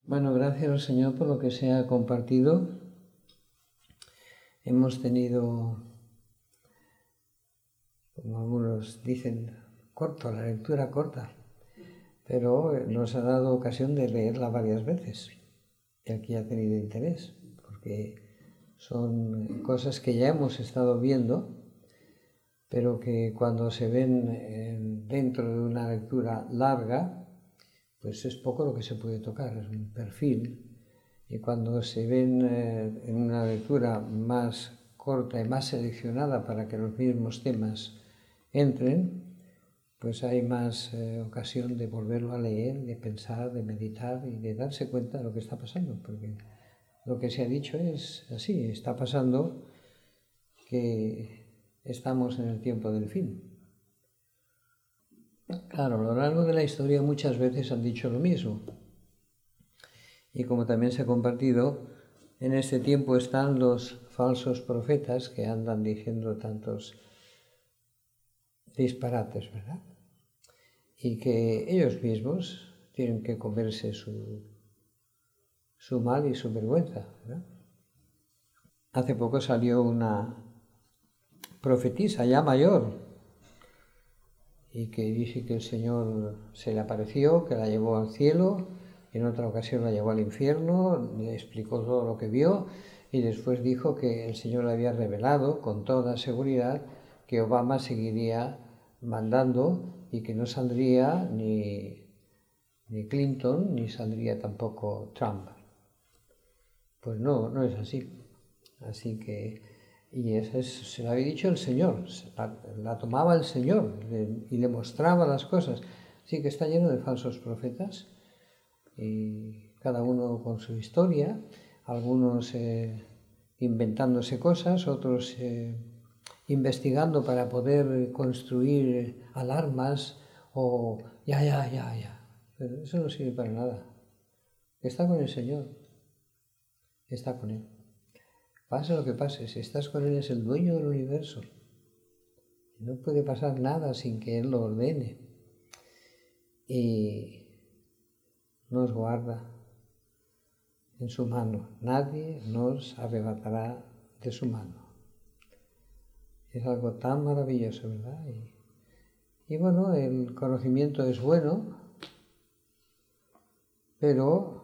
Bueno, gracias al Señor por lo que se ha compartido. Hemos tenido, como algunos dicen, la lectura corta, pero nos ha dado ocasión de leerla varias veces. Y aquí ha tenido interés, porque son cosas que ya hemos estado viendo, pero que cuando se ven dentro de una lectura larga, pues es poco lo que se puede tocar, es un perfil. Y cuando se ven en una lectura más corta y más seleccionada para que los mismos temas entren, pues hay más ocasión de volverlo a leer, de pensar, de meditar y de darse cuenta de lo que está pasando, porque lo que se ha dicho es así, está pasando que estamos en el tiempo del fin. Claro, a lo largo de la historia muchas veces han dicho lo mismo. Y como también se ha compartido, en este tiempo están los falsos profetas que andan diciendo tantos disparates, ¿verdad? Y que ellos mismos tienen que comerse su mal y su vergüenza, ¿verdad? Hace poco salió una profetisa ya mayor y que dice que el Señor se le apareció, que la llevó al cielo, en otra ocasión la llevó al infierno, le explicó todo lo que vio y después dijo que el Señor le había revelado con toda seguridad que Obama seguiría mandando y que no saldría ni Clinton ni saldría tampoco Trump. Pues no es así. Así que, y eso se lo había dicho el Señor, la tomaba el Señor y le mostraba las cosas. Así que está lleno de falsos profetas, y cada uno con su historia, algunos inventándose cosas, otros investigando para poder construir alarmas o ya. Pero eso no sirve para nada. Está con el Señor, está con Él. Pase lo que pase, si estás con Él es el dueño del universo. No puede pasar nada sin que Él lo ordene. Y nos guarda en su mano. Nadie nos arrebatará de su mano. Es algo tan maravilloso, ¿verdad? Y bueno, el conocimiento es bueno, pero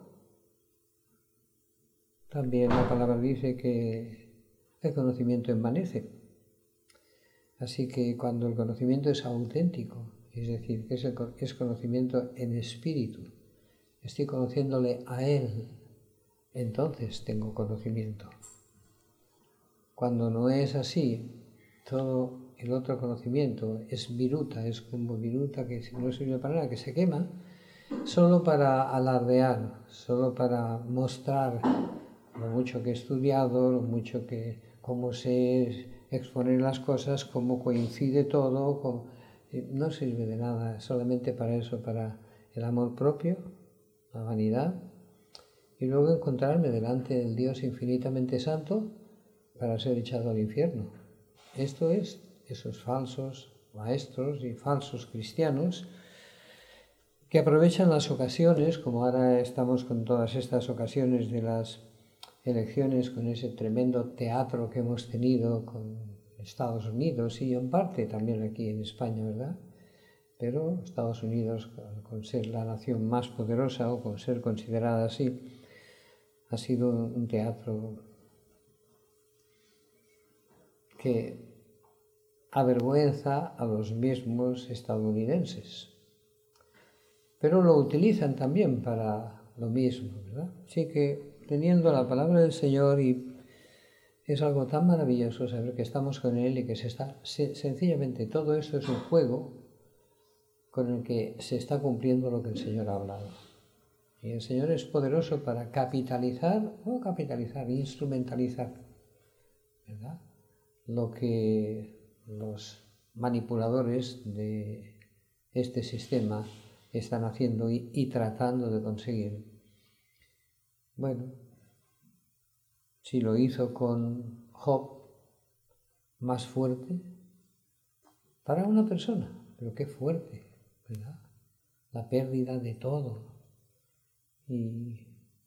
también la palabra dice que el conocimiento envanece. Así que cuando el conocimiento es auténtico, es decir, que es conocimiento en espíritu, estoy conociéndole a Él, entonces tengo conocimiento. Cuando no es así, todo el otro conocimiento es viruta, es como viruta que no sirve para nada, que se quema, solo para alardear, solo para mostrar lo mucho que he estudiado, lo mucho que, cómo sé exponer las cosas, cómo coincide todo, no sirve de nada, solamente para eso, para el amor propio, la vanidad, y luego encontrarme delante del Dios infinitamente santo para ser echado al infierno. Esto es esos falsos maestros y falsos cristianos que aprovechan las ocasiones, como ahora estamos con todas estas ocasiones de las elecciones, con ese tremendo teatro que hemos tenido con Estados Unidos y en parte también aquí en España, ¿verdad? Pero Estados Unidos, con ser la nación más poderosa o con ser considerada así, ha sido un teatro que avergüenza a los mismos estadounidenses. Pero lo utilizan también para lo mismo, ¿verdad? Así que teniendo la palabra del Señor, y es algo tan maravilloso saber que estamos con Él y que sencillamente todo esto es un juego con el que se está cumpliendo lo que el Señor ha hablado. Y el Señor es poderoso para instrumentalizar, ¿verdad? Lo que los manipuladores de este sistema están haciendo y tratando de conseguir. Bueno, si lo hizo con Job, más fuerte para una persona, pero qué fuerte, ¿verdad? La pérdida de todo. Y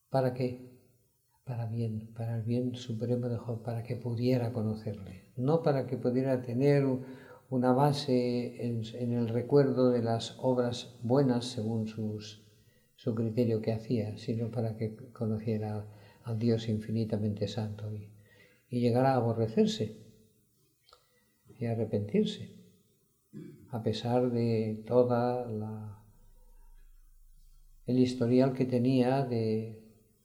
¿Para qué? Para bien, para el bien supremo de Job, para que pudiera conocerle, no para que pudiera tener una base en el recuerdo de las obras buenas según su criterio que hacía, sino para que conociera al Dios infinitamente santo y llegara a aborrecerse y a arrepentirse, a pesar de toda el historial que tenía de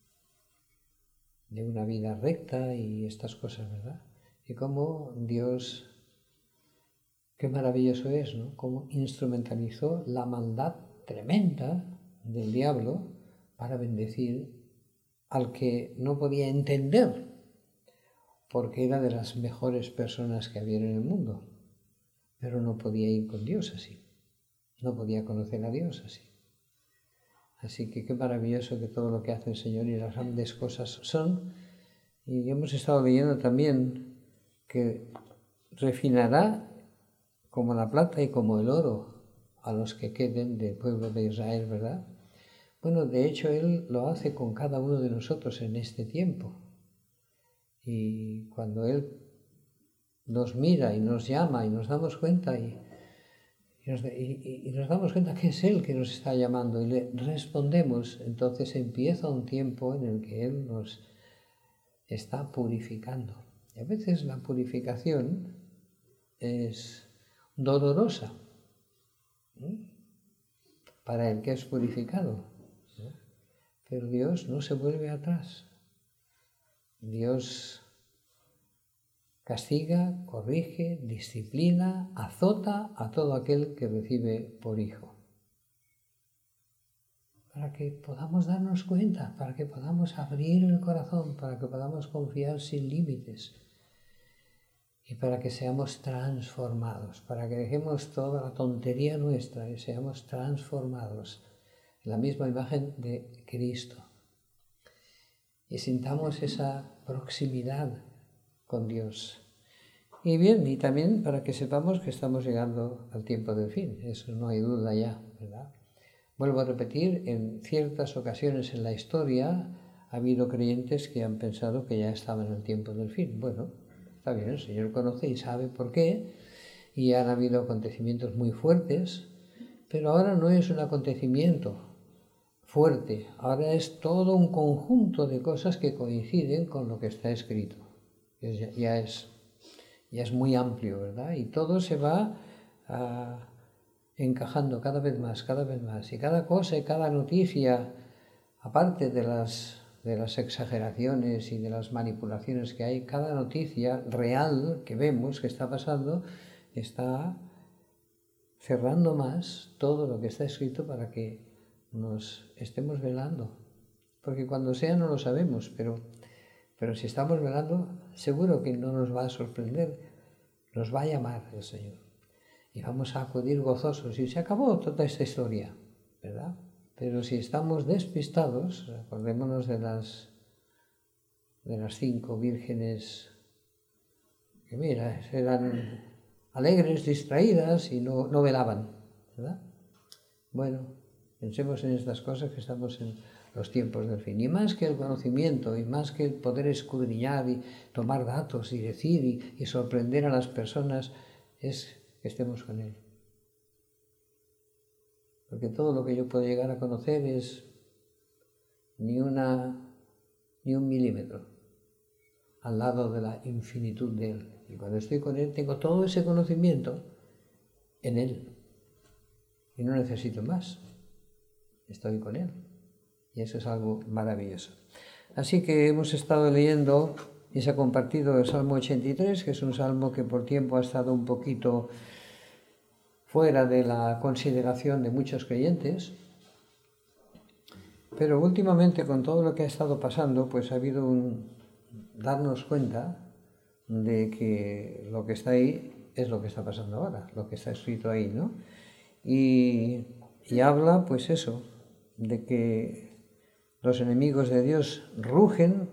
una vida recta y estas cosas, ¿verdad? Y cómo Dios, qué maravilloso es, ¿no? Cómo instrumentalizó la maldad tremenda del diablo para bendecir al que no podía entender, porque era de las mejores personas que había en el mundo, pero no podía ir con Dios así, no podía conocer a Dios así. Así que qué maravilloso que todo lo que hace el Señor y las grandes cosas son. Y hemos estado leyendo también que refinará como la plata y como el oro a los que queden del pueblo de Israel, ¿verdad? Bueno, de hecho Él lo hace con cada uno de nosotros en este tiempo. Y cuando Él nos mira y nos llama y nos damos cuenta y nos damos cuenta que es Él que nos está llamando y le respondemos, entonces empieza un tiempo en el que Él nos está purificando. Y a veces la purificación es dolorosa, ¿sí?, para el que es purificado, ¿sí? Pero Dios no se vuelve atrás. Dios castiga, corrige, disciplina, azota a todo aquel que recibe por hijo. Para que podamos darnos cuenta, para que podamos abrir el corazón, para que podamos confiar sin límites y para que seamos transformados, para que dejemos toda la tontería nuestra y seamos transformados en la misma imagen de Cristo y sintamos esa proximidad con Dios. Y bien, y también para que sepamos que estamos llegando al tiempo del fin, eso no hay duda ya, ¿verdad? Vuelvo a repetir, en ciertas ocasiones en la historia ha habido creyentes que han pensado que ya estaba en el tiempo del fin. Bueno, está bien, el Señor conoce y sabe por qué, y han habido acontecimientos muy fuertes, pero ahora no es un acontecimiento fuerte, ahora es todo un conjunto de cosas que coinciden con lo que está escrito. Ya es muy amplio, ¿verdad? Y todo se va encajando cada vez más, y cada cosa y cada noticia, aparte de las exageraciones y de las manipulaciones que hay, cada noticia real que vemos que está pasando está cerrando más todo lo que está escrito para que nos estemos velando, porque cuando sea no lo sabemos, pero si estamos velando seguro que no nos va a sorprender, nos va a llamar el Señor. Y vamos a acudir gozosos y se acabó toda esta historia, ¿verdad? Pero si estamos despistados, acordémonos de las 5 vírgenes que, mira, eran alegres, distraídas y no velaban, ¿verdad? Bueno, pensemos en estas cosas, que estamos en los tiempos del fin. Y más que el conocimiento, y más que el poder escudriñar y tomar datos y decir y sorprender a las personas, es que estemos con Él. Porque todo lo que yo puedo llegar a conocer es ni un milímetro al lado de la infinitud de Él. Y cuando estoy con Él tengo todo ese conocimiento en Él. Y no necesito más. Estoy con Él. Y eso es algo maravilloso. Así que hemos estado leyendo y se ha compartido el Salmo 83, que es un salmo que por tiempo ha estado un poquito fuera de la consideración de muchos creyentes, pero últimamente con todo lo que ha estado pasando, pues ha habido darnos cuenta de que lo que está ahí es lo que está pasando ahora, lo que está escrito ahí, ¿no? Y habla, pues eso, de que los enemigos de Dios rugen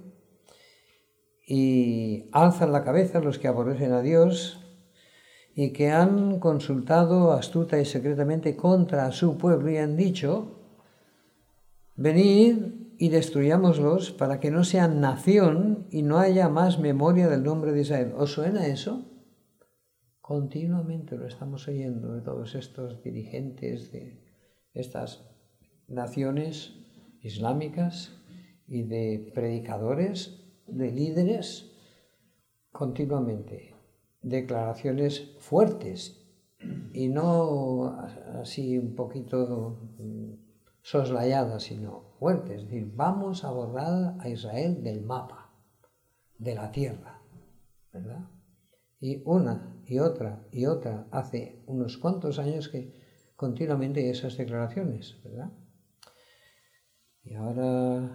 y alzan la cabeza los que aborrecen a Dios, y que han consultado astuta y secretamente contra su pueblo y han dicho: venid y destruyámoslos para que no sean nación y no haya más memoria del nombre de Israel. ¿Os suena eso? Continuamente lo estamos oyendo de todos estos dirigentes de estas naciones islámicas y de predicadores, de líderes, continuamente. Declaraciones fuertes y no así un poquito soslayadas, sino fuertes. Es decir, vamos a borrar a Israel del mapa, de la tierra, ¿verdad? Y una y otra y otra, hace unos cuantos años que continuamente hay esas declaraciones, ¿verdad? Y ahora,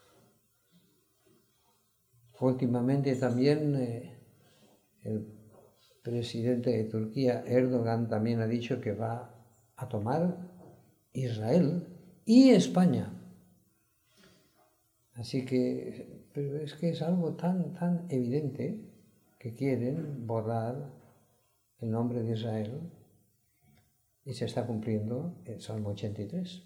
últimamente también el presidente de Turquía, Erdogan, también ha dicho que va a tomar Israel y España. Así que, pero es que es algo tan evidente que quieren borrar el nombre de Israel y se está cumpliendo el Salmo 83.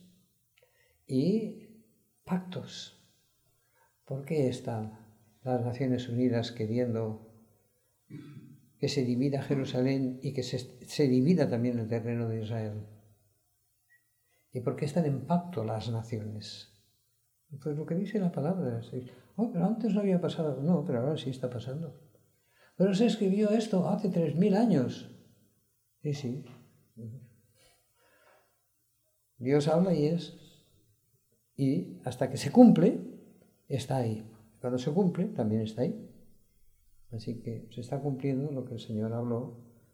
Y pactos. ¿Por qué están las Naciones Unidas queriendo que se divida Jerusalén y que se divida también el terreno de Israel? ¿Y por qué están en pacto las naciones? Pues lo que dice la palabra. Oh, pero antes no había pasado. No, pero ahora sí está pasando. Pero se escribió esto hace 3000 años. Sí, sí. Dios habla y es. Y hasta que se cumple, está ahí. Cuando se cumple, también está ahí. Así que se está cumpliendo lo que el Señor habló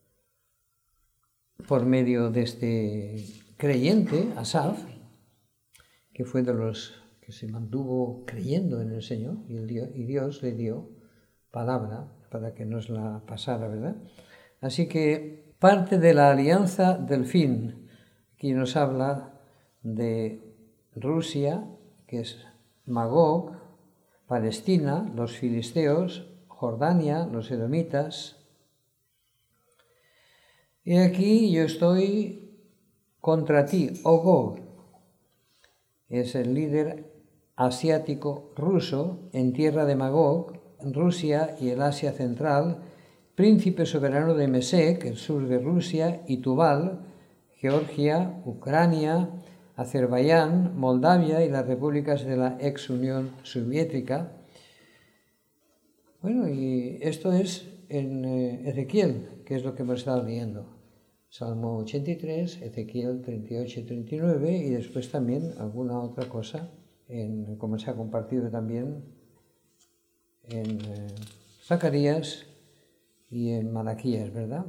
por medio de este creyente, Asaf, que fue de los que se mantuvo creyendo en el Señor, y Dios le dio palabra para que nos la pasara, ¿verdad? Así que parte de la alianza del fin, aquí nos habla de Rusia, que es Magog, Palestina, los filisteos, Jordania, los edomitas. Y aquí yo estoy contra ti, oh Gog. Es el líder asiático ruso en tierra de Magog, Rusia y el Asia Central, príncipe soberano de Mesec, el sur de Rusia, y Tubal, Georgia, Ucrania, Azerbaiyán, Moldavia y las repúblicas de la ex Unión Soviética. Bueno, y esto es en Ezequiel, que es lo que hemos estado leyendo. Salmo 83, Ezequiel 38 y 39, y después también alguna otra cosa, como se ha compartido también en Zacarías y en Malaquías, ¿verdad?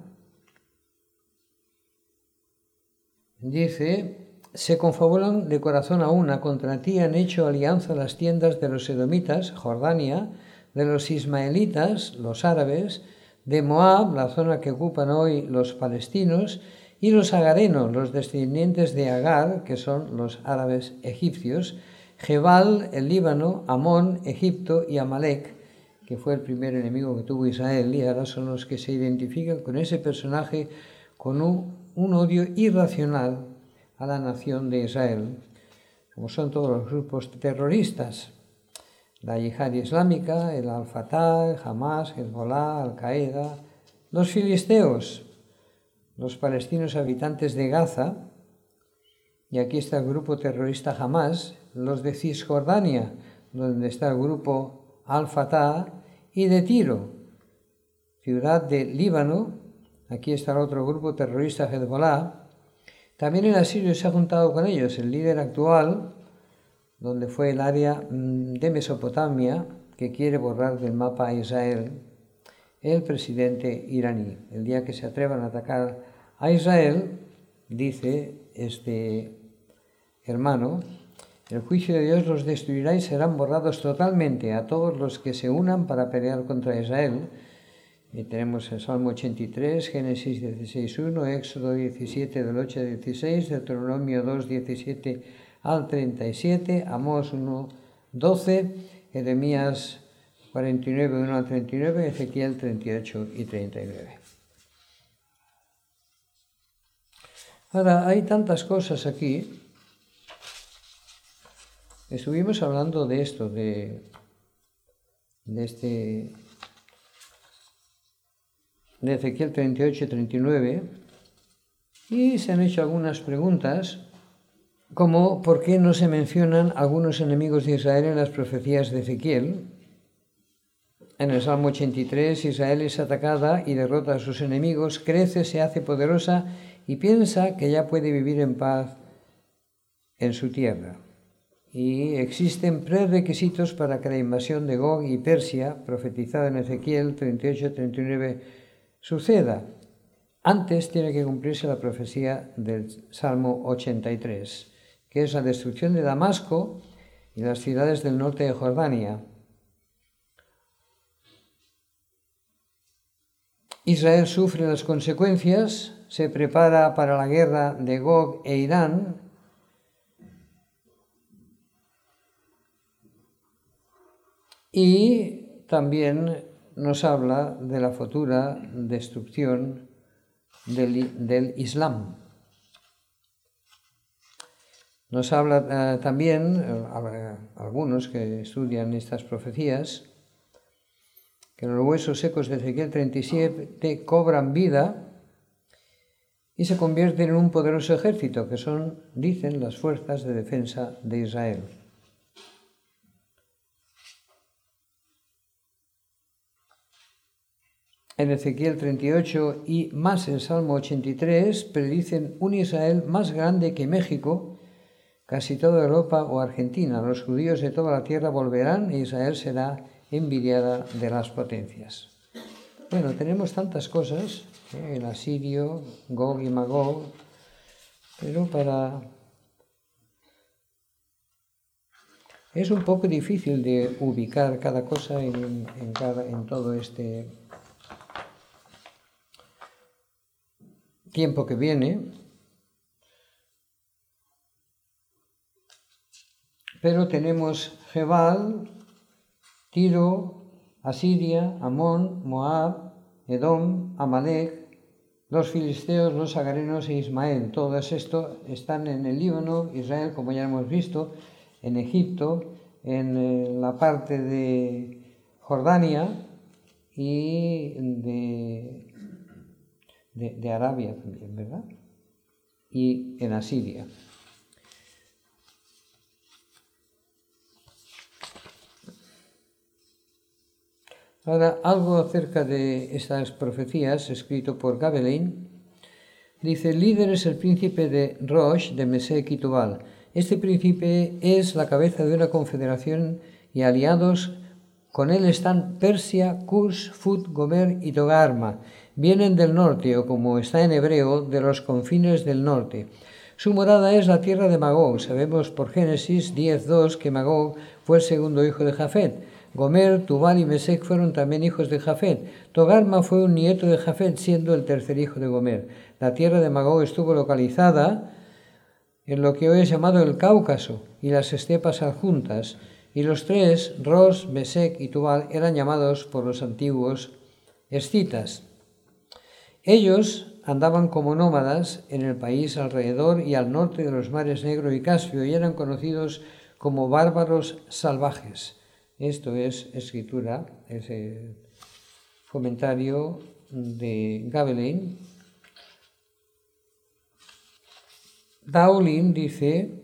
Dice: se confabulan de corazón a una, contra ti han hecho alianza las tiendas de los edomitas, Jordania, de los ismaelitas, los árabes, de Moab, la zona que ocupan hoy los palestinos, y los agarenos, los descendientes de Agar, que son los árabes egipcios, Jebal, el Líbano, Amón, Egipto y Amalek, que fue el primer enemigo que tuvo Israel, y ahora son los que se identifican con ese personaje con un odio irracional a la nación de Israel, como son todos los grupos terroristas. La Yihad Islámica, el Al-Fatah, el Hamas, el Hezbollah, Al-Qaeda, los filisteos, los palestinos habitantes de Gaza, y aquí está el grupo terrorista Hamas, los de Cisjordania, donde está el grupo Al-Fatah, y de Tiro, ciudad de Líbano, aquí está el otro grupo terrorista Hezbollah. También el asirio se ha juntado con ellos, el líder actual, donde fue el área de Mesopotamia, que quiere borrar del mapa a Israel, el presidente iraní. El día que se atrevan a atacar a Israel, dice este hermano, el juicio de Dios los destruirá y serán borrados totalmente a todos los que se unan para pelear contra Israel. Y tenemos el Salmo 83, Génesis 16:1, Éxodo 17, del 8 al 16, Deuteronomio 2, 17 al 37, Amós 1, 12, Jeremías 49, 1 al 39, Ezequiel 38 y 39. Ahora, hay tantas cosas aquí Estuvimos hablando de esto, de Ezequiel 38 y 39, y se han hecho algunas preguntas, como ¿por qué no se mencionan algunos enemigos de Israel en las profecías de Ezequiel? En el Salmo 83, Israel es atacada y derrota a sus enemigos, crece, se hace poderosa y piensa que ya puede vivir en paz en su tierra. Y existen prerequisitos para que la invasión de Gog y Persia, profetizada en Ezequiel 38-39, suceda. Antes tiene que cumplirse la profecía del Salmo 83, que es la destrucción de Damasco y las ciudades del norte de Jordania. Israel sufre las consecuencias, se prepara para la guerra de Gog e Irán, y también nos habla de la futura destrucción del Islam. Nos habla también, algunos que estudian estas profecías, que los huesos secos de Ezequiel 37 cobran vida y se convierten en un poderoso ejército, que son, dicen, las fuerzas de defensa de Israel. En Ezequiel 38 y más el Salmo 83 predicen un Israel más grande que México, casi toda Europa o Argentina. Los judíos de toda la tierra volverán e Israel será envidiada de las potencias. Bueno, tenemos tantas cosas, el asirio, Gog y Magog, pero es un poco difícil de ubicar cada cosa en todo este tiempo que viene, pero tenemos Jebal, Tiro, Asiria, Amón, Moab, Edom, Amalek, los filisteos, los agarenos e Ismael. Todos estos están en el Líbano, Israel, como ya hemos visto, en Egipto, en la parte de Jordania y de Arabia también, ¿verdad? Y en Asiria. Ahora, algo acerca de estas profecías, escrito por Gabelein. Dice, el líder es el príncipe de Rosh, de Mesec y Tubal. Este príncipe es la cabeza de una confederación y aliados con él están Persia, Cush, Fut, Gomer y Togarma. Vienen del norte, o como está en hebreo, de los confines del norte. Su morada es la tierra de Magog. Sabemos por Génesis 10:2 que Magog fue el segundo hijo de Jafet. Gomer, Tubal y Mesec fueron también hijos de Jafet. Togarma fue un nieto de Jafet, siendo el tercer hijo de Gomer. La tierra de Magog estuvo localizada en lo que hoy es llamado el Cáucaso y las estepas adjuntas, y los tres, Ros, Mesec y Tubal, eran llamados por los antiguos escitas. Ellos andaban como nómadas en el país alrededor y al norte de los mares Negro y Caspio, y eran conocidos como bárbaros salvajes. Esto es escritura, es el comentario de Gabelein. Daulin dice,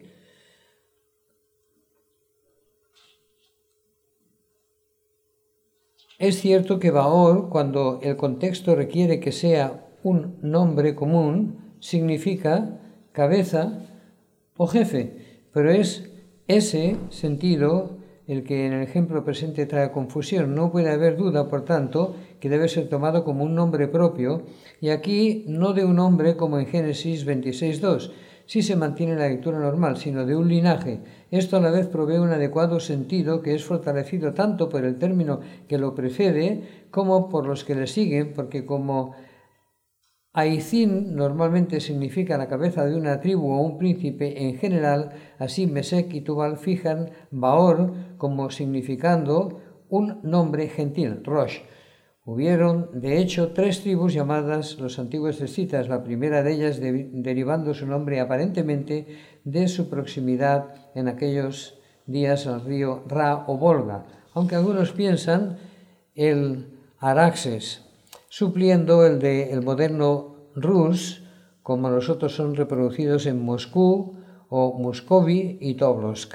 es cierto que Baor, cuando el contexto requiere que sea un nombre común, significa cabeza o jefe, pero es ese sentido el que en el ejemplo presente trae confusión. No puede haber duda, por tanto, que debe ser tomado como un nombre propio, y aquí no de un hombre como en Génesis 26:2, si se mantiene la lectura normal, sino de un linaje. Esto a la vez provee un adecuado sentido que es fortalecido tanto por el término que lo precede como por los que le siguen, porque como Aizín normalmente significa la cabeza de una tribu o un príncipe en general, así Mesec y Tubal fijan Baor como significando un nombre gentil, Rosh. Hubieron, de hecho, 3 tribus llamadas los antiguos escitas, la primera de ellas derivando su nombre aparentemente de su proximidad en aquellos días al río Ra o Volga, aunque algunos piensan el Araxes, supliendo el moderno Rus, como los otros son reproducidos en Moscú o Muscovy y Tobolsk.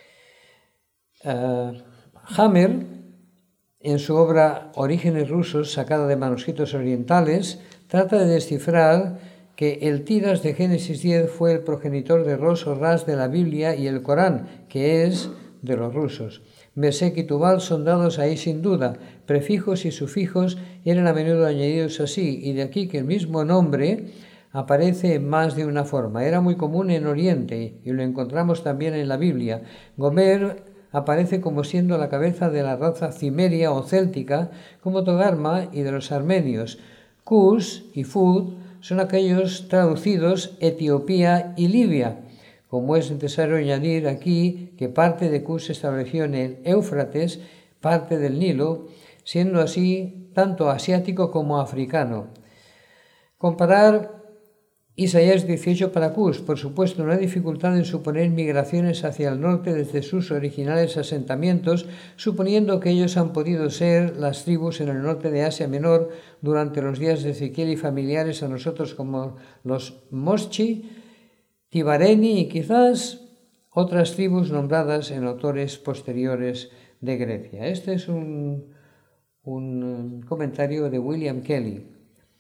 Hammer, en su obra Orígenes rusos, sacada de manuscritos orientales, trata de descifrar que el Tiras de Génesis 10 fue el progenitor de Ros o Ras de la Biblia y el Corán, que es de los rusos. Mesec y Tubal son dados ahí sin duda. Prefijos y sufijos eran a menudo añadidos así, y de aquí que el mismo nombre aparece en más de una forma. Era muy común en Oriente y lo encontramos también en la Biblia. Gomer aparece como siendo la cabeza de la raza cimeria o céltica, como Togarma y de los armenios. Cus y Fud son aquellos traducidos Etiopía y Libia. Como es necesario añadir aquí que parte de Cus se estableció en el Éufrates, parte del Nilo, siendo así tanto asiático como africano. Comparar Isaías 18 para Cus, por supuesto, no hay dificultad en suponer migraciones hacia el norte desde sus originales asentamientos, suponiendo que ellos han podido ser las tribus en el norte de Asia Menor durante los días de Ezequiel y familiares a nosotros como los Moschi, Tibareni y quizás otras tribus nombradas en autores posteriores de Grecia. Este es un comentario de William Kelly.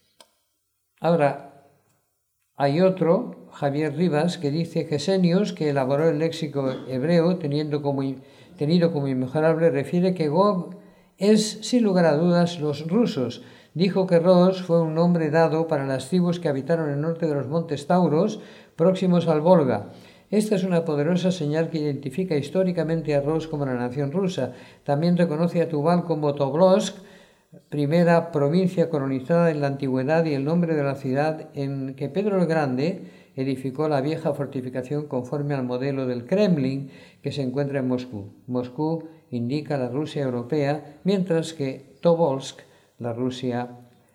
Ahora, hay otro, Javier Rivas, que dice que Gesenius, que elaboró el léxico hebreo tenido como inmejorable, refiere que Gog es, sin lugar a dudas, los rusos. Dijo que Ros fue un nombre dado para las tribus que habitaron el norte de los montes Tauros, próximos al Volga. Esta es una poderosa señal que identifica históricamente a Ros como la nación rusa. También reconoce a Tubal como Tobolsk, primera provincia colonizada en la antigüedad, y el nombre de la ciudad en que Pedro el Grande edificó la vieja fortificación conforme al modelo del Kremlin que se encuentra en Moscú. Moscú indica la Rusia europea, mientras que Tobolsk la Rusia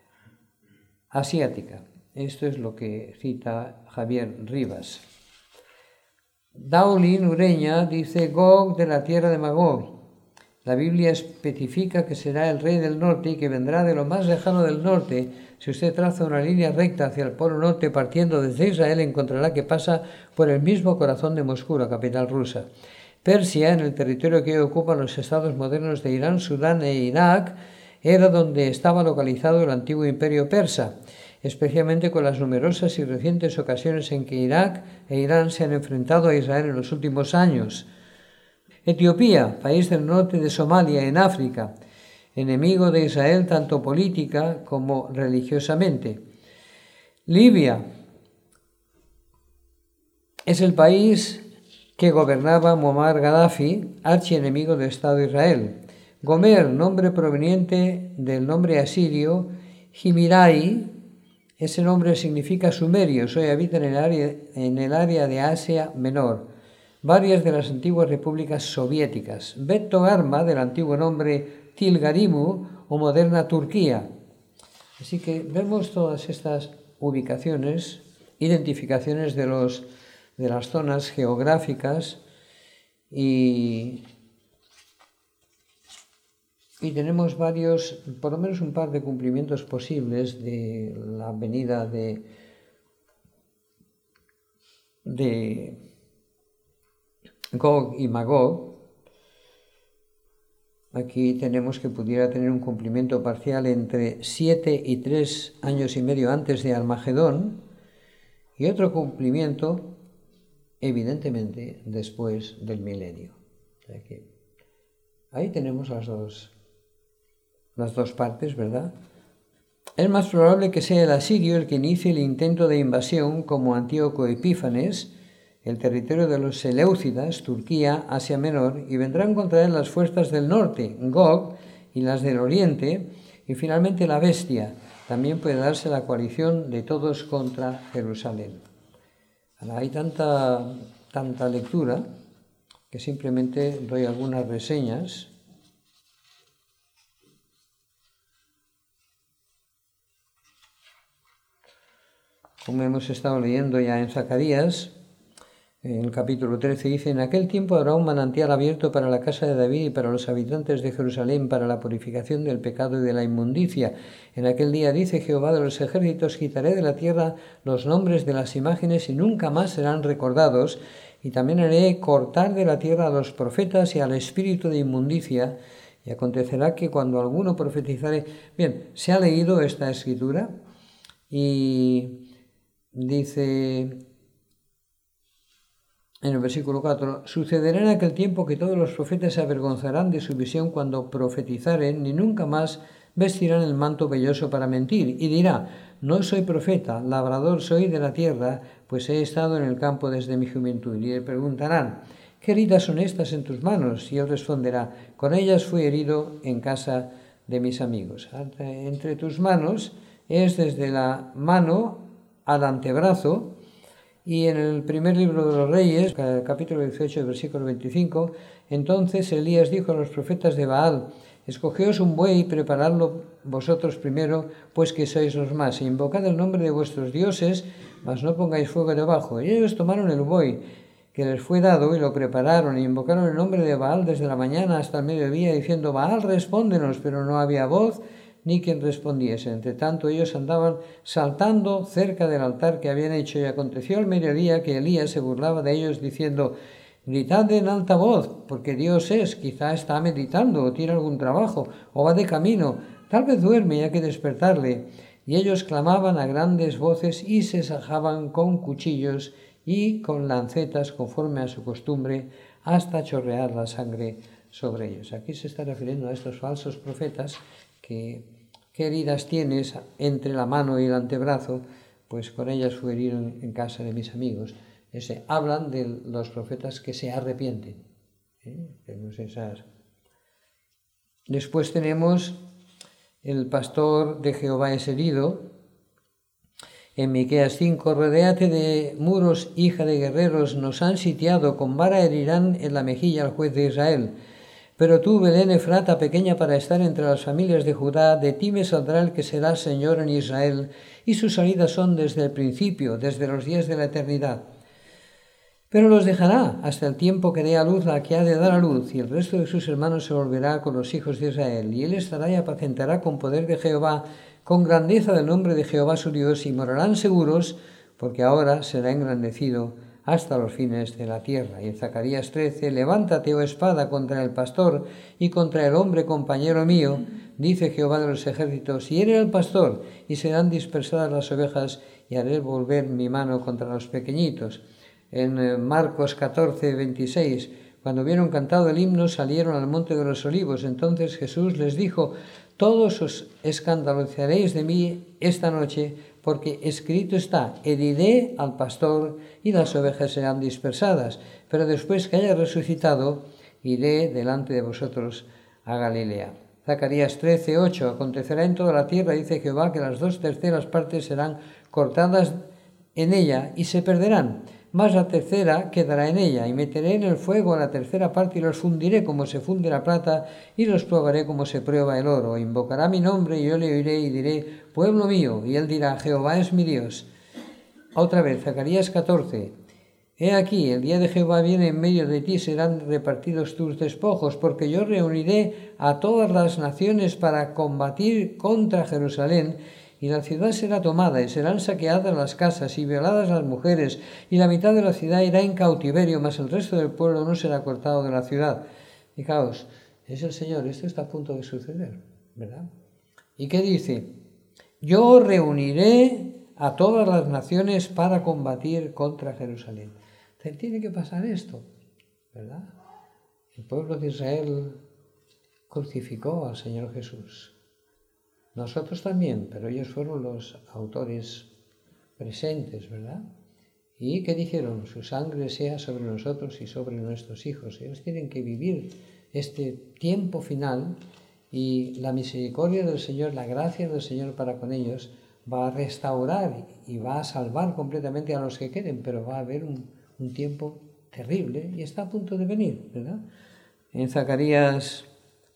asiática. Esto es lo que cita Javier Rivas. Daulin Ureña dice Gog de la tierra de Magog. La Biblia especifica que será el rey del norte y que vendrá de lo más lejano del norte. Si usted traza una línea recta hacia el polo norte partiendo desde Israel, encontrará que pasa por el mismo corazón de Moscú, la capital rusa. Persia, en el territorio que hoy ocupan los estados modernos de Irán, Sudán e Irak, era donde estaba localizado el antiguo imperio persa, especialmente con las numerosas y recientes ocasiones en que Irak e Irán se han enfrentado a Israel en los últimos años. Etiopía, país del norte de Somalia, en África, enemigo de Israel tanto política como religiosamente. Libia es el país que gobernaba Muammar Gaddafi, archienemigo del Estado de Israel. Gomer, nombre proveniente del nombre asirio Jimirai, ese nombre significa sumerios, hoy habitan en el área de Asia Menor, varias de las antiguas repúblicas soviéticas. Bet Togarma, del antiguo nombre Tilgarimu o moderna Turquía. Así que vemos todas estas ubicaciones, identificaciones de las zonas geográficas y tenemos varios, por lo menos un par de cumplimientos posibles de la venida de Gog y Magog. Aquí tenemos que pudiera tener un cumplimiento parcial entre 7 y 3 años y medio antes de Armagedón, y otro cumplimiento, evidentemente, después del milenio. O sea que ahí tenemos las dos partes, ¿verdad? Es más probable que sea el asirio el que inicie el intento de invasión, como Antíoco Epífanes, el territorio de los Seleucidas, Turquía, Asia Menor, y vendrán contra él las fuerzas del norte, Gog, y las del oriente, y finalmente la bestia. También puede darse la coalición de todos contra Jerusalén. Ahora, hay tanta lectura que simplemente doy algunas reseñas. Como hemos estado leyendo ya en Zacarías, En el capítulo 13 dice: en aquel tiempo habrá un manantial abierto para la casa de David y para los habitantes de Jerusalén, para la purificación del pecado y de la inmundicia. En aquel día, dice Jehová de los ejércitos, quitaré de la tierra los nombres de las imágenes y nunca más serán recordados, y también haré cortar de la tierra a los profetas y al espíritu de inmundicia. Y acontecerá que cuando alguno profetizare... Bien, se ha leído esta escritura y dice... En el versículo 4, sucederá en aquel tiempo que todos los profetas se avergonzarán de su visión cuando profetizaren, y nunca más vestirán el manto velloso para mentir. Y dirá: no soy profeta, labrador soy de la tierra, pues he estado en el campo desde mi juventud. Y le preguntarán: ¿qué heridas son estas en tus manos? Y él responderá: con ellas fui herido en casa de mis amigos. Entre tus manos es desde la mano al antebrazo. Y en el primer libro de los Reyes, capítulo 18, versículo 25, entonces Elías dijo a los profetas de Baal: escogeos un buey y preparadlo vosotros primero, pues que sois los más, e invocad el nombre de vuestros dioses, mas no pongáis fuego debajo. Y ellos tomaron el buey que les fue dado y lo prepararon, e invocaron el nombre de Baal desde la mañana hasta el mediodía, diciendo: Baal, respóndenos. Pero no había voz ni quien respondiese. Entre tanto ellos andaban saltando cerca del altar que habían hecho, y aconteció al mediodía que Elías se burlaba de ellos, diciendo: gritad en alta voz, porque Dios es, quizá está meditando, o tiene algún trabajo, o va de camino, tal vez duerme y hay que despertarle. Y ellos clamaban a grandes voces y se sajaban con cuchillos y con lancetas conforme a su costumbre, hasta chorrear la sangre sobre ellos. Aquí se está refiriendo a estos falsos profetas que ¿qué heridas tienes entre la mano y el antebrazo? Pues con ellas fui herido en casa de mis amigos. Hablan de los profetas que se arrepienten. Después tenemos: el pastor de Jehová es herido. En Miqueas 5, rodéate de muros, hija de guerreros, nos han sitiado, con vara herirán en la mejilla al juez de Israel. Pero tú, Belén Efrata, pequeña para estar entre las familias de Judá, de ti me saldrá el que será Señor en Israel, y sus salidas son desde el principio, desde los días de la eternidad. Pero los dejará hasta el tiempo que dé a luz la que ha de dar a luz, y el resto de sus hermanos se volverá con los hijos de Israel, y él estará y apacentará con poder de Jehová, con grandeza del nombre de Jehová su Dios, y morarán seguros, porque ahora será engrandecido hasta los fines de la tierra. Y en Zacarías 13, levántate, oh espada, contra el pastor y contra el hombre compañero mío, dice Jehová de los ejércitos, y hiere al pastor, y serán dispersadas las ovejas, y haré volver mi mano contra los pequeñitos. En Marcos 14, 26, cuando hubieron cantado el himno, salieron al monte de los olivos. Entonces Jesús les dijo: todos os escandalizaréis de mí esta noche, porque escrito está: heriré al pastor y las ovejas serán dispersadas. Pero después que haya resucitado, iré delante de vosotros a Galilea. Zacarías 13, 8, acontecerá en toda la tierra, dice Jehová, que las 2/3 partes serán cortadas en ella y se perderán, mas la tercera quedará en ella, y meteré en el fuego a la tercera parte y los fundiré como se funde la plata, y los probaré como se prueba el oro. Invocará mi nombre y yo le oiré y diré: pueblo mío, y él dirá: Jehová es mi Dios. Otra vez, Zacarías 14. He aquí, el día de Jehová viene en medio de ti, serán repartidos tus despojos, porque yo reuniré a todas las naciones para combatir contra Jerusalén, y la ciudad será tomada, y serán saqueadas las casas, y violadas las mujeres, y la mitad de la ciudad irá en cautiverio, mas el resto del pueblo no será cortado de la ciudad. Fijaos, es el Señor, esto está a punto de suceder, ¿verdad? ¿Y qué dice? Yo reuniré a todas las naciones para combatir contra Jerusalén. Tiene que pasar esto, ¿verdad? El pueblo de Israel crucificó al Señor Jesús. Nosotros también, pero ellos fueron los autores presentes, ¿verdad? ¿Y qué dijeron? Su sangre sea sobre nosotros y sobre nuestros hijos. Ellos tienen que vivir este tiempo final, y la misericordia del Señor, la gracia del Señor para con ellos va a restaurar y va a salvar completamente a los que queden, pero va a haber un tiempo terrible y está a punto de venir, ¿verdad? En Zacarías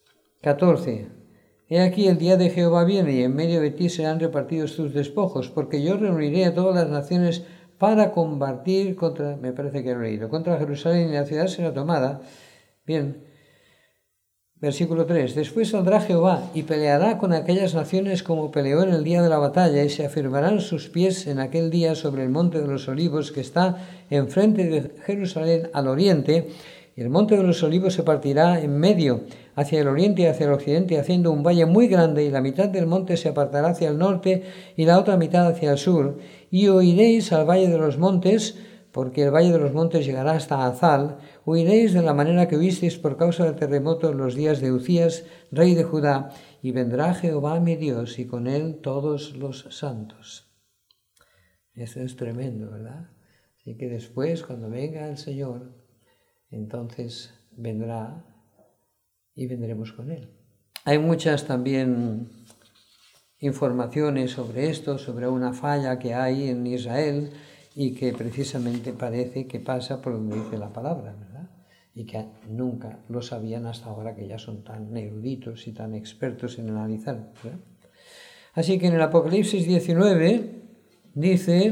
14, he aquí el día de Jehová viene, y en medio de ti serán repartidos tus despojos, porque yo reuniré a todas las naciones para combatir contra, me parece que lo he leído, contra Jerusalén, y la ciudad será tomada. Bien, versículo 3. Después saldrá Jehová y peleará con aquellas naciones como peleó en el día de la batalla, y se afirmarán sus pies en aquel día sobre el monte de los olivos que está enfrente de Jerusalén al oriente. Y el monte de los olivos se partirá en medio, hacia el oriente y hacia el occidente, haciendo un valle muy grande, y la mitad del monte se apartará hacia el norte y la otra mitad hacia el sur. Y oiréis al valle de los montes, porque el valle de los montes llegará hasta Azal. Huiréis de la manera que oísteis por causa del terremoto en los días de Uzías, rey de Judá, y vendrá Jehová mi Dios, y con él todos los santos. Esto es tremendo, ¿verdad? Así que después, cuando venga el Señor, entonces vendrá y vendremos con él. Hay muchas también informaciones sobre esto, sobre una falla que hay en Israel y que precisamente parece que pasa por donde dice la palabra, ¿verdad? Y que nunca lo sabían hasta ahora, que ya son tan eruditos y tan expertos en analizar, ¿verdad? Así que en el Apocalipsis 19 dice,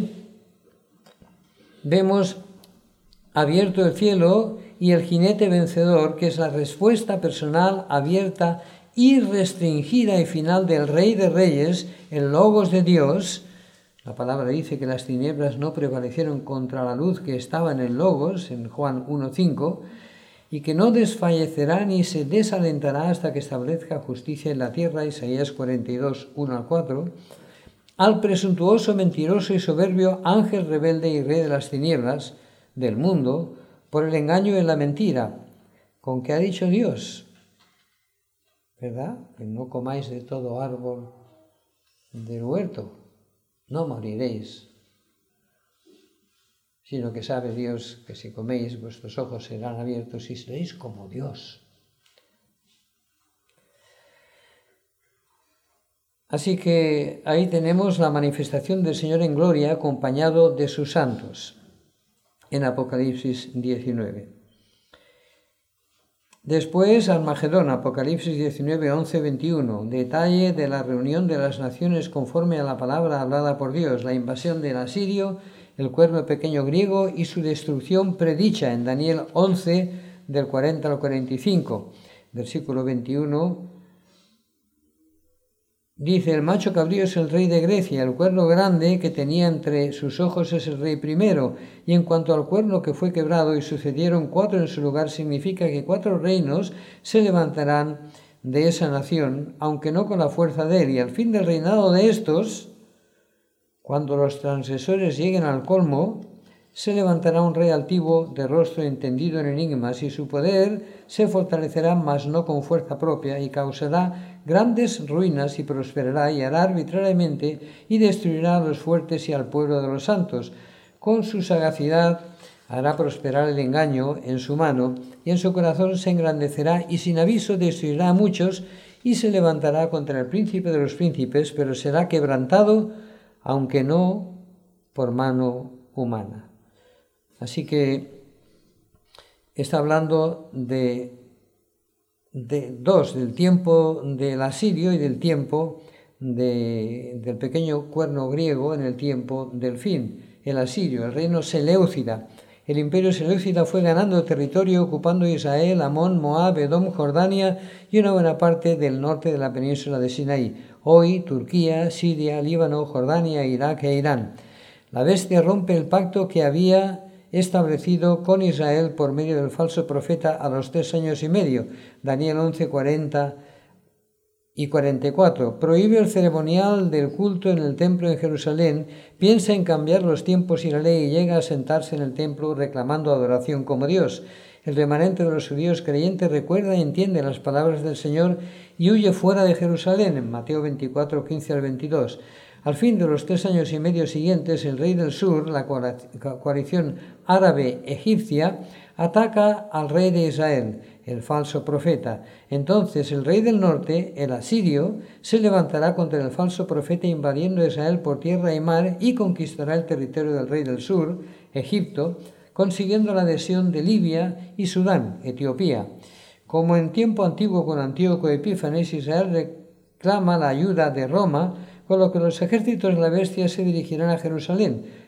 vemos abierto el cielo y el jinete vencedor, que es la respuesta personal abierta y restringida y final del Rey de Reyes, el Logos de Dios. La palabra dice que las tinieblas no prevalecieron contra la luz que estaba en el Logos, en Juan 1:5, y que no desfallecerá ni se desalentará hasta que establezca justicia en la tierra, Isaías 42:1-4, al presuntuoso, mentiroso y soberbio ángel rebelde y rey de las tinieblas del mundo, por el engaño y la mentira, con que ha dicho Dios, ¿verdad? Que no comáis de todo árbol del huerto, no moriréis, sino que sabe Dios que si coméis vuestros ojos serán abiertos y seréis como Dios. Así que ahí tenemos la manifestación del Señor en gloria acompañado de sus santos, en Apocalipsis 19. Después Armagedón, Apocalipsis 19, 11, 21, detalle de la reunión de las naciones conforme a la palabra hablada por Dios, la invasión del asirio, el cuerno pequeño griego y su destrucción predicha en Daniel 11, del 40 al 45, versículo 21. Dice, el macho cabrío es el rey de Grecia, el cuerno grande que tenía entre sus ojos es el rey primero, y en cuanto al cuerno que fue quebrado y sucedieron 4 en su lugar, significa que 4 reinos se levantarán de esa nación, aunque no con la fuerza de él, y al fin del reinado de estos, cuando los transgresores lleguen al colmo, se levantará un rey altivo, de rostro entendido en enigmas, y su poder se fortalecerá, mas no con fuerza propia, y causará grandes ruinas y prosperará, y hará arbitrariamente, y destruirá a los fuertes y al pueblo de los santos. Con su sagacidad hará prosperar el engaño en su mano, y en su corazón se engrandecerá, y sin aviso destruirá a muchos, y se levantará contra el príncipe de los príncipes, pero será quebrantado, aunque no por mano humana. Así que está hablando de del tiempo del asirio y del tiempo del pequeño cuerno griego en el tiempo del fin. El asirio, el reino seleucida. El imperio seleucida fue ganando territorio, ocupando Israel, Amón, Moab, Edom, Jordania y una buena parte del norte de la península de Sinaí. Hoy, Turquía, Siria, Líbano, Jordania, Irak e Irán. La bestia rompe el pacto que había establecido con Israel por medio del falso profeta a los 3 años y medio, Daniel 11, 40 y 44. Prohíbe el ceremonial del culto en el templo en Jerusalén, piensa en cambiar los tiempos y la ley y llega a sentarse en el templo reclamando adoración como Dios. El remanente de los judíos creyentes recuerda y entiende las palabras del Señor y huye fuera de Jerusalén, en Mateo 24, 15 al 22. Al fin de los 3 años y medio siguientes, el rey del sur, la coalición árabe-egipcia, ataca al rey de Israel, el falso profeta. Entonces el rey del norte, el asirio, se levantará contra el falso profeta invadiendo Israel por tierra y mar y conquistará el territorio del rey del sur, Egipto, consiguiendo la adhesión de Libia y Sudán, Etiopía. Como en tiempo antiguo con Antíoco Epífanes, Israel reclama la ayuda de Roma, con lo que los ejércitos de la bestia se dirigirán a Jerusalén.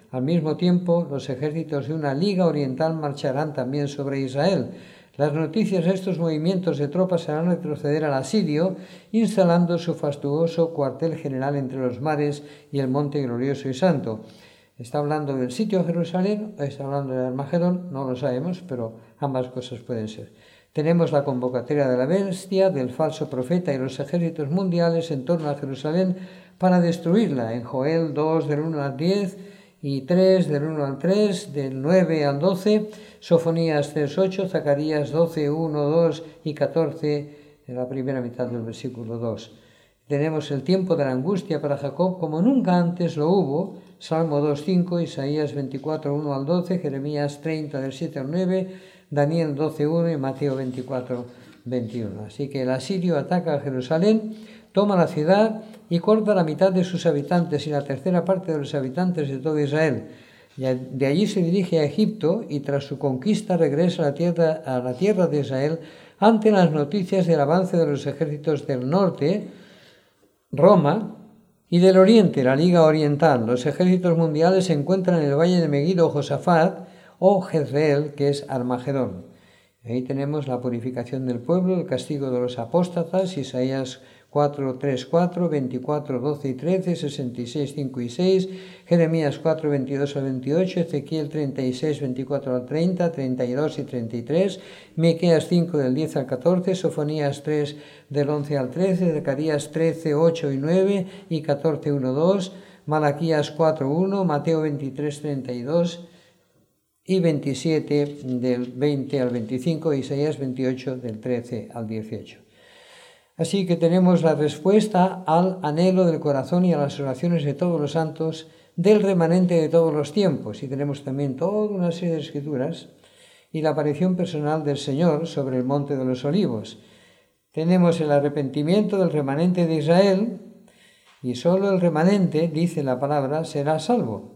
Al mismo tiempo, los ejércitos de una liga oriental marcharán también sobre Israel. Las noticias de estos movimientos de tropas harán retroceder al asirio, instalando su fastuoso cuartel general entre los mares y el monte glorioso y santo. ¿Está hablando del sitio de Jerusalén o está hablando de Armagedón? No lo sabemos, pero ambas cosas pueden ser. Tenemos la convocatoria de la bestia, del falso profeta y los ejércitos mundiales en torno a Jerusalén para destruirla. En Joel 2, del 1 al 10 y 3, del 1 al 3, del 9 al 12, Sofonías 3, 8, Zacarías 12, 1, 2 y 14, en la primera mitad del versículo 2. Tenemos el tiempo de la angustia para Jacob como nunca antes lo hubo, Salmo 2, 5, Isaías 24, 1 al 12, Jeremías 30, del 7 al 9, Daniel 12, 1 y Mateo 24, 21. Así que el asirio ataca a Jerusalén, toma la ciudad y corta la mitad de sus habitantes y la tercera parte de los habitantes de todo Israel. De allí se dirige a Egipto y tras su conquista regresa a la tierra de Israel ante las noticias del avance de los ejércitos del norte, Roma, y del oriente, la Liga Oriental. Los ejércitos mundiales se encuentran en el valle de Megiddo o Josafat o Jezreel, que es Armagedón. Ahí tenemos la purificación del pueblo, el castigo de los apóstatas, Isaías 4, 3, 4, 24, 12 y 13, 66, 5 y 6, Jeremías 4, 22 al 28, Ezequiel 36, 24 al 30, 32 y 33, Miqueas 5 del 10 al 14, Sofonías 3 del 11 al 13, Zacarías 13, 8 y 9 y 14, 1, 2, Malaquías 4, 1, Mateo 23, 32 y 27 del 20 al 25, Isaías 28 del 13 al 18. Así que tenemos la respuesta al anhelo del corazón y a las oraciones de todos los santos del remanente de todos los tiempos. Y tenemos también toda una serie de escrituras y la aparición personal del Señor sobre el monte de los olivos. Tenemos el arrepentimiento del remanente de Israel y solo el remanente, dice la palabra, será salvo.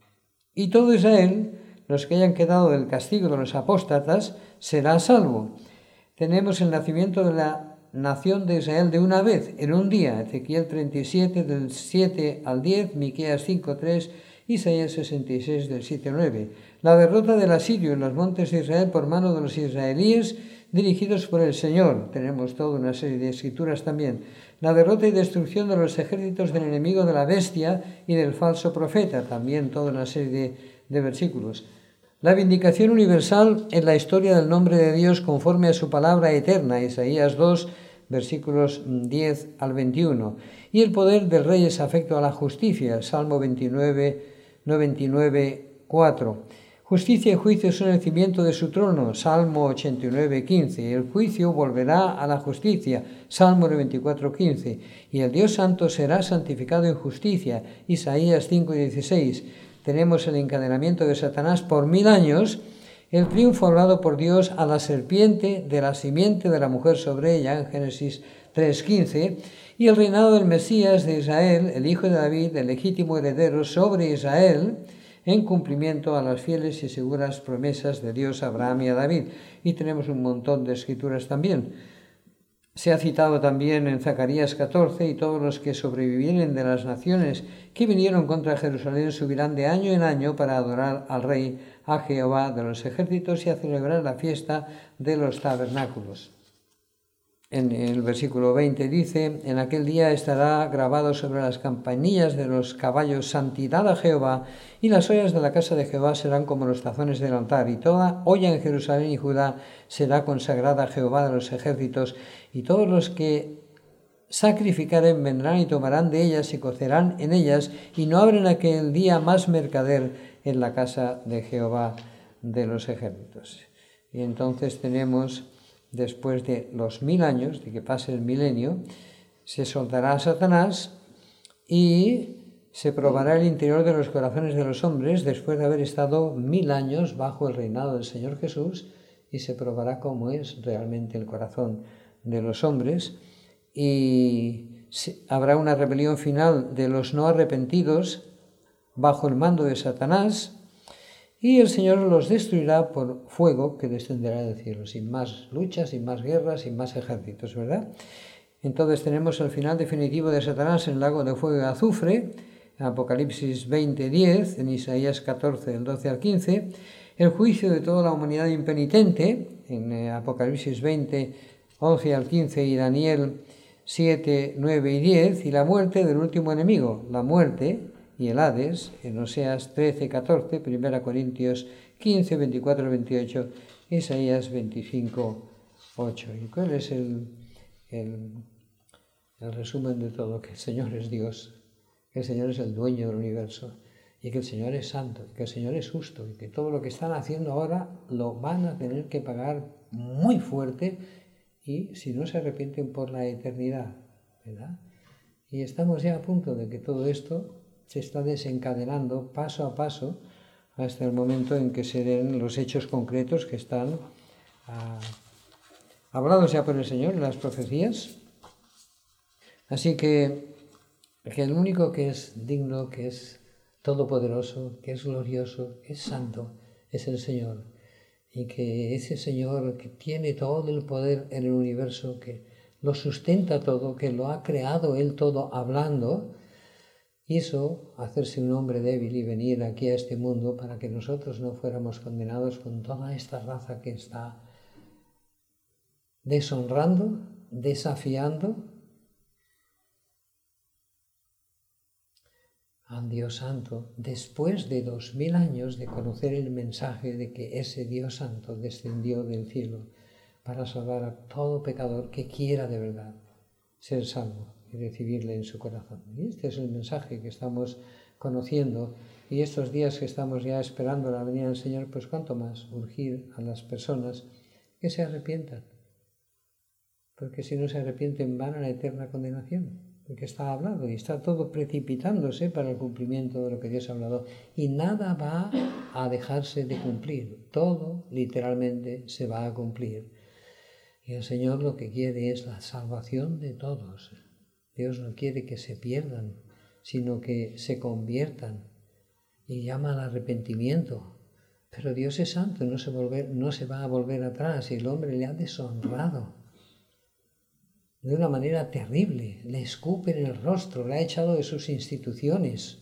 Y todo Israel, los que hayan quedado del castigo de los apóstatas, será salvo. Tenemos el nacimiento de la nación de Israel de una vez, en un día, Ezequiel 37 del 7 al 10, Miqueas 5, 3, Isaías 66 del 7 al 9. La derrota del asirio en los montes de Israel por mano de los israelíes dirigidos por el Señor. Tenemos toda una serie de escrituras también. La derrota y destrucción de los ejércitos del enemigo de la bestia y del falso profeta. También toda una serie de versículos. La vindicación universal en la historia del nombre de Dios conforme a su palabra eterna, Isaías 2, versículos 10 al 21. Y el poder del rey es afecto a la justicia, Salmo 99, 4. Justicia y juicio son el cimiento de su trono, Salmo 89, 15. El juicio volverá a la justicia, Salmo 94, 15. Y el Dios santo será santificado en justicia, Isaías 5, 16. Tenemos el encadenamiento de Satanás por 1000 años, el triunfo hablado por Dios a la serpiente de la simiente de la mujer sobre ella, en Génesis 3:15, y el reinado del Mesías de Israel, el hijo de David, el legítimo heredero sobre Israel, en cumplimiento a las fieles y seguras promesas de Dios a Abraham y a David. Y tenemos un montón de escrituras también. Se ha citado también en Zacarías 14, y todos los que sobrevivieren de las naciones que vinieron contra Jerusalén subirán de año en año para adorar al Rey, a Jehová de los ejércitos, y a celebrar la fiesta de los tabernáculos. En el versículo 20 dice: en aquel día estará grabado sobre las campanillas de los caballos santidad a Jehová, y las ollas de la casa de Jehová serán como los tazones del altar, y toda olla en Jerusalén y Judá será consagrada a Jehová de los ejércitos, y todos los que sacrificaren vendrán y tomarán de ellas y cocerán en ellas, y no habrá en aquel día más mercader en la casa de Jehová de los ejércitos. Y entonces tenemos, después de los 1000 años, de que pase el milenio, se soltará a Satanás y se probará el interior de los corazones de los hombres después de haber estado 1000 años bajo el reinado del Señor Jesús, y se probará cómo es realmente el corazón de los hombres, y habrá una rebelión final de los no arrepentidos bajo el mando de Satanás, y el Señor los destruirá por fuego que descenderá del cielo, sin más luchas, sin más guerras, sin más ejércitos, ¿verdad? Entonces tenemos el final definitivo de Satanás en el lago de fuego y azufre, en Apocalipsis 20:10, en Isaías 14, del 12 al 15, el juicio de toda la humanidad impenitente, en Apocalipsis 20, 11 al 15 y Daniel 7, 9 y 10, y la muerte del último enemigo, la muerte y el Hades, en Oseas 13, 14, 1 Corintios 15, 24, 28, Isaías 25, 8. ¿Y cuál es el resumen de todo? Que el Señor es Dios, que el Señor es el dueño del universo, y que el Señor es santo, y que el Señor es justo, y que todo lo que están haciendo ahora lo van a tener que pagar muy fuerte, y si no se arrepienten por la eternidad, ¿verdad? Y estamos ya a punto de que todo esto se está desencadenando paso a paso hasta el momento en que se den los hechos concretos que están hablados ya por el Señor en las profecías. Así que el único que es digno, que es todopoderoso, que es glorioso, que es santo, es el Señor. Y que ese Señor que tiene todo el poder en el universo, que lo sustenta todo, que lo ha creado Él todo hablando, hizo hacerse un hombre débil y venir aquí a este mundo para que nosotros no fuéramos condenados con toda esta raza que está deshonrando, desafiando al Dios Santo, después de 2000 años de conocer el mensaje de que ese Dios Santo descendió del cielo para salvar a todo pecador que quiera de verdad ser salvo y recibirle en su corazón. Y este es el mensaje que estamos conociendo, y estos días que estamos ya esperando la venida del Señor, pues cuánto más urgir a las personas que se arrepientan, porque si no se arrepienten van a la eterna condenación, porque está hablado y está todo precipitándose para el cumplimiento de lo que Dios ha hablado, y nada va a dejarse de cumplir, todo literalmente se va a cumplir. Y el Señor lo que quiere es la salvación de todos. Dios no quiere que se pierdan, sino que se conviertan, y llama al arrepentimiento. Pero Dios es santo, no se va a volver atrás, y el hombre le ha deshonrado de una manera terrible, le escupe en el rostro, le ha echado de sus instituciones.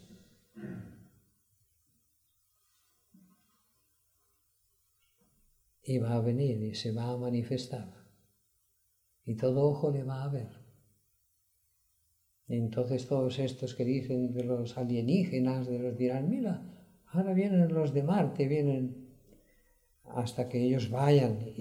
Y va a venir y se va a manifestar, y todo ojo le va a ver. Entonces todos estos que dicen de los alienígenas, de los dirán, mira, ahora vienen los de Marte, vienen hasta que ellos vayan y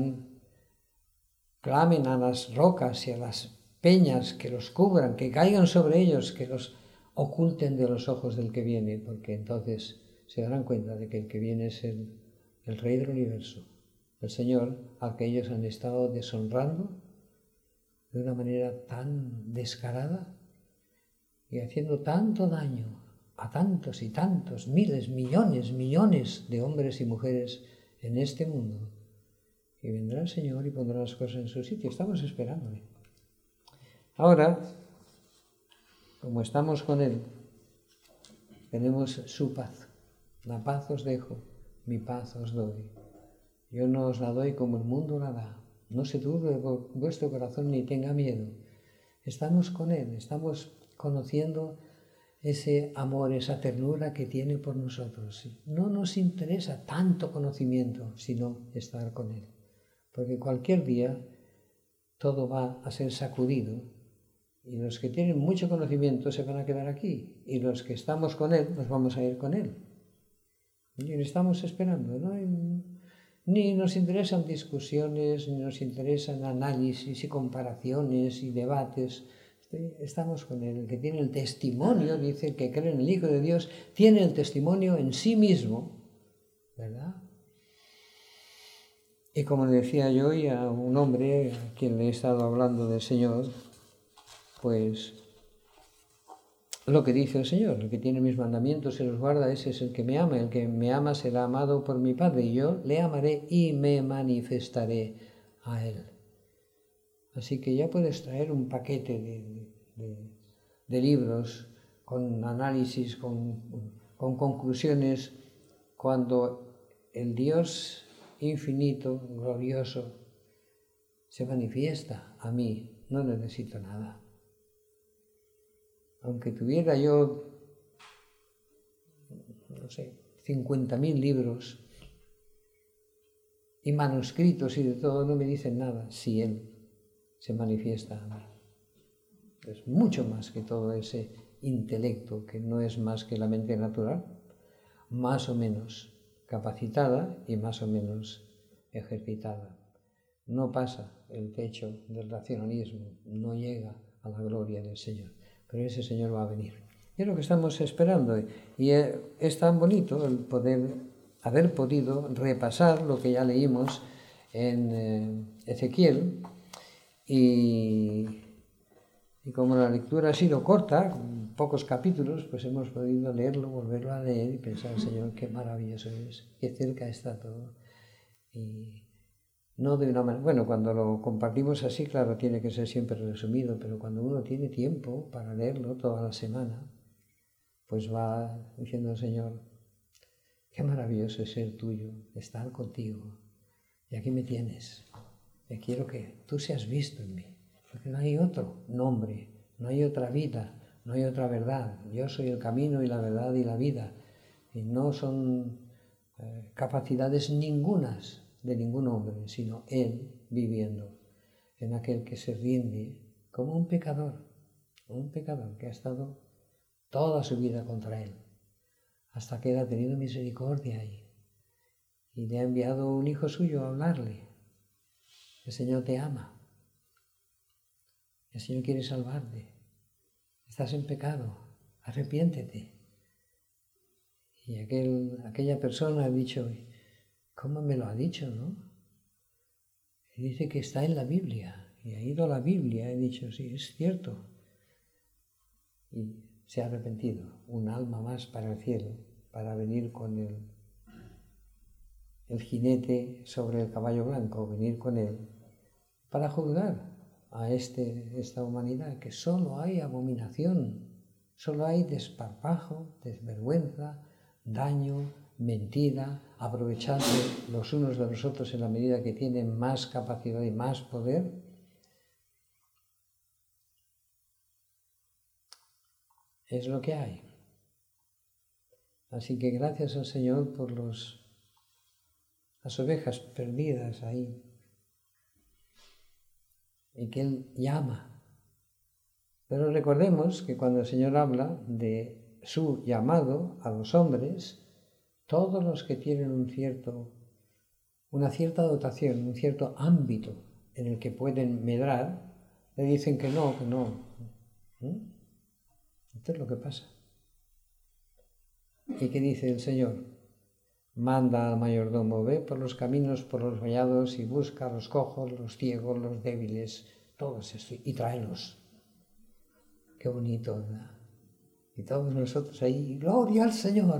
clamen a las rocas y a las peñas que los cubran, que caigan sobre ellos, que los oculten de los ojos del que viene, porque entonces se darán cuenta de que el que viene es el Rey del Universo, el Señor, al que ellos han estado deshonrando de una manera tan descarada y haciendo tanto daño a tantos y tantos, miles, millones de hombres y mujeres en este mundo. Y vendrá el Señor y pondrá las cosas en su sitio. Estamos esperándole. Ahora, como estamos con Él, tenemos su paz. La paz os dejo, mi paz os doy. Yo no os la doy como el mundo la da. No se turbe vuestro corazón ni tenga miedo. Estamos con Él, estamos conociendo ese amor, esa ternura que tiene por nosotros. No nos interesa tanto conocimiento, sino estar con Él. Porque cualquier día todo va a ser sacudido, y los que tienen mucho conocimiento se van a quedar aquí, y los que estamos con Él nos vamos a ir con Él. Y estamos esperando, ¿no? Ni nos interesan discusiones, ni nos interesan análisis y comparaciones y debates. Estamos con Él. El que tiene el testimonio, dice, que cree en el Hijo de Dios, tiene el testimonio en sí mismo, ¿verdad? Y como le decía yo hoy a un hombre a quien le he estado hablando del Señor, pues lo que dice el Señor, el que tiene mis mandamientos y los guarda, ese es el que me ama. El que me ama será amado por mi Padre, y yo le amaré y me manifestaré a Él. Así que ya puedes traer un paquete de libros con análisis, con conclusiones, cuando el Dios infinito, glorioso, se manifiesta a mí. No necesito nada. Aunque tuviera yo no sé, 50.000 libros y manuscritos y de todo, no me dicen nada si Él se manifiesta a mí. Es mucho más que todo ese intelecto, que no es más que la mente natural, más o menos capacitada y más o menos ejercitada. No pasa el techo del racionalismo, no llega a la gloria del Señor, pero ese Señor va a venir. Y es lo que estamos esperando, y es tan bonito el poder haber podido repasar lo que ya leímos en Ezequiel, y como la lectura ha sido corta, pocos capítulos, pues hemos podido leerlo, volverlo a leer y pensar, Señor, qué maravilloso es, qué cerca está todo. Y no de una manera, bueno, cuando lo compartimos así, claro, tiene que ser siempre resumido, pero cuando uno tiene tiempo para leerlo toda la semana, pues va diciendo, Señor, qué maravilloso es ser tuyo, estar contigo, y aquí me tienes. Y quiero que tú seas visto en mí, porque no hay otro nombre, no hay otra vida, no hay otra verdad. Yo soy el camino y la verdad y la vida, y no son capacidades ningunas de ningún hombre, sino Él viviendo en aquel que se rinde como un pecador que ha estado toda su vida contra Él, hasta que Él ha tenido misericordia y le ha enviado un hijo suyo a hablarle. El Señor te ama, el Señor quiere salvarte, estás en pecado, arrepiéntete. Y aquella persona ha dicho, ¿cómo me lo ha dicho, no? Y dice que está en la Biblia, y ha ido a la Biblia, he dicho, sí, es cierto. Y se ha arrepentido, un alma más para el cielo, para venir con el jinete sobre el caballo blanco, venir con él, para juzgar a esta humanidad, que solo hay abominación, solo hay desparpajo, desvergüenza, daño, mentira, aprovecharse los unos de los otros en la medida que tienen más capacidad y más poder. Es lo que hay. Así que gracias al Señor por las ovejas perdidas ahí, y que Él llama. Pero recordemos que cuando el Señor habla de su llamado a los hombres, todos los que tienen una cierta dotación, un cierto ámbito en el que pueden medrar, le dicen que no, que no. Esto es lo que pasa. ¿Y qué dice el Señor? Manda al mayordomo, ve por los caminos, por los vallados, y busca a los cojos, los ciegos, los débiles, todos estos, y tráelos. Qué bonito, ¿verdad? Y todos nosotros ahí, ¡gloria al Señor!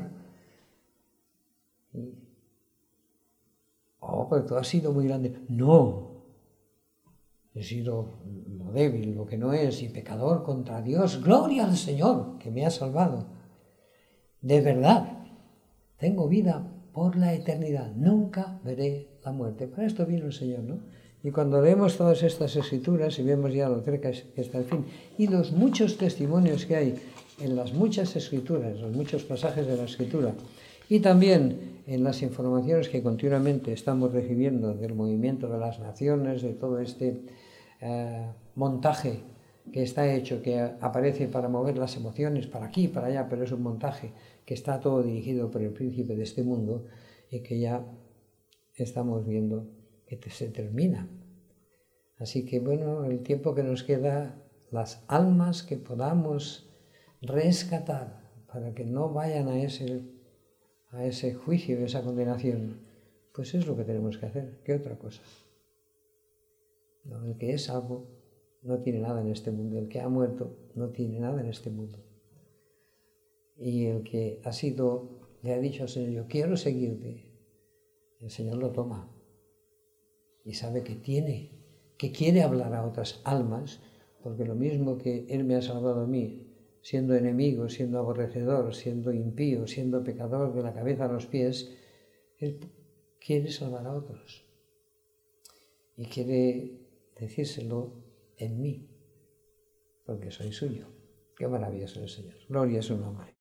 Pero tú has sido muy grande. No, he sido lo débil, lo que no es, y pecador contra Dios. ¡Gloria al Señor, que me ha salvado! De verdad, tengo vida por la eternidad. Nunca veré la muerte. Para esto vino el Señor, ¿no? Y cuando leemos todas estas escrituras y vemos ya lo cerca que está el fin, y los muchos testimonios que hay en las muchas escrituras, los muchos pasajes de la escritura, y también en las informaciones que continuamente estamos recibiendo del movimiento de las naciones, de todo este montaje que está hecho, que aparece para mover las emociones para aquí, para allá, pero es un montaje que está todo dirigido por el príncipe de este mundo y que ya estamos viendo que se termina. Así que bueno, el tiempo que nos queda, las almas que podamos rescatar para que no vayan a ese juicio, a esa condenación, pues es lo que tenemos que hacer. ¿Qué otra cosa? No, el que es salvo no tiene nada en este mundo. El que ha muerto no tiene nada en este mundo. Y el que le ha dicho al Señor, yo quiero seguirte, el Señor lo toma. Y sabe que quiere hablar a otras almas, porque lo mismo que Él me ha salvado a mí, siendo enemigo, siendo aborrecedor, siendo impío, siendo pecador de la cabeza a los pies, Él quiere salvar a otros. Y quiere decírselo en mí, porque soy suyo. Qué maravilloso es el Señor. Gloria a su nombre.